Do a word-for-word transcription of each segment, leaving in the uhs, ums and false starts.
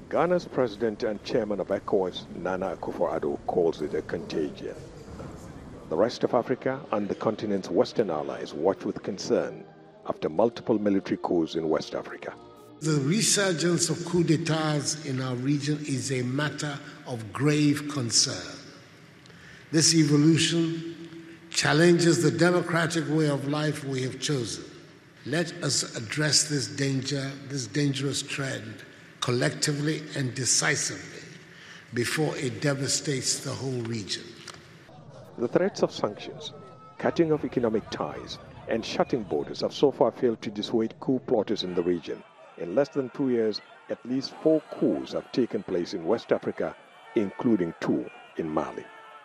Ghana's president and chairman of ECOWAS, Nana Akufo-Addo, calls it a contagion. The rest of Africa and the continent's Western allies watch with concern after multiple military coups in West Africa. The resurgence of coups d'etats in our region is a matter of grave concern. This evolution challenges the democratic way of life we have chosen. Let us address this danger, this dangerous trend, collectively and decisively before it devastates the whole region. The threats of sanctions, cutting of economic ties, and shutting borders have so far failed to dissuade coup plotters in the region. In less than two years, at least four coups have taken place in West Africa, including two in Mali.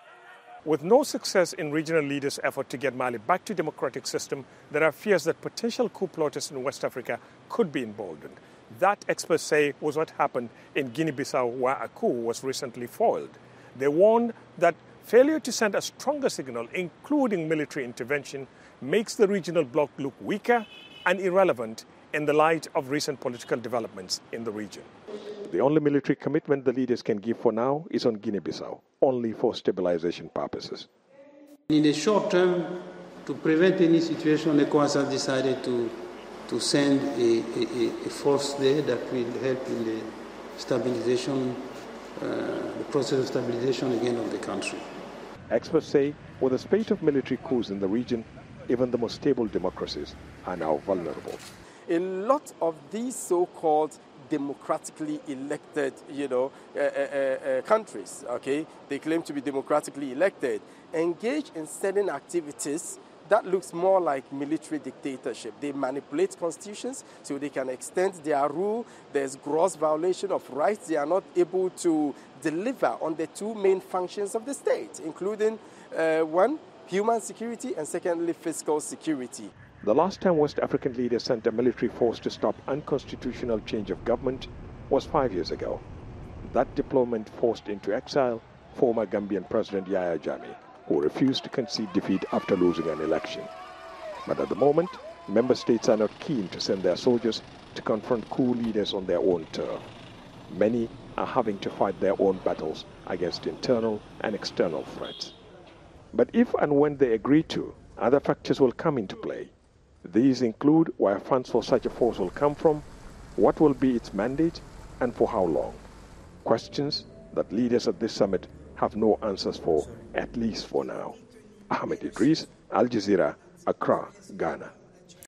With no success in regional leaders' effort to get Mali back to democratic system, there are fears that potential coup plotters in West Africa could be emboldened. That, experts say, was what happened in Guinea-Bissau, where a coup was recently foiled. They warned that failure to send a stronger signal, including military intervention, makes the regional bloc look weaker and irrelevant in the light of recent political developments in the region. The only military commitment the leaders can give for now is on Guinea-Bissau, only for stabilization purposes. In the short term, to prevent any situation, ECOWAS has decided to, to send a, a, a force there that will help in the stabilization, uh, the process of stabilization again of the country. Experts say, with a spate of military coups in the region, even the most stable democracies are now vulnerable. A lot of these so-called democratically elected, you know, uh, uh, uh, countries, okay, they claim to be democratically elected, engage in certain activities that looks more like military dictatorship. They manipulate constitutions so they can extend their rule. There's gross violation of rights. They are not able to deliver on the two main functions of the state, including uh, one, human security, and secondly, fiscal security. The last time West African leaders sent a military force to stop unconstitutional change of government was five years ago. That deployment forced into exile former Gambian President Yahya Jammeh, who refused to concede defeat after losing an election. But at the moment, member states are not keen to send their soldiers to confront coup leaders on their own turf. Many are having to fight their own battles against internal and external threats. But if and when they agree to, other factors will come into play. These include where funds for such a force will come from, what will be its mandate, and for how long. Questions that leaders at this summit have no answers for, at least for now. Ahmed Idris, Al Jazeera, Accra, Ghana.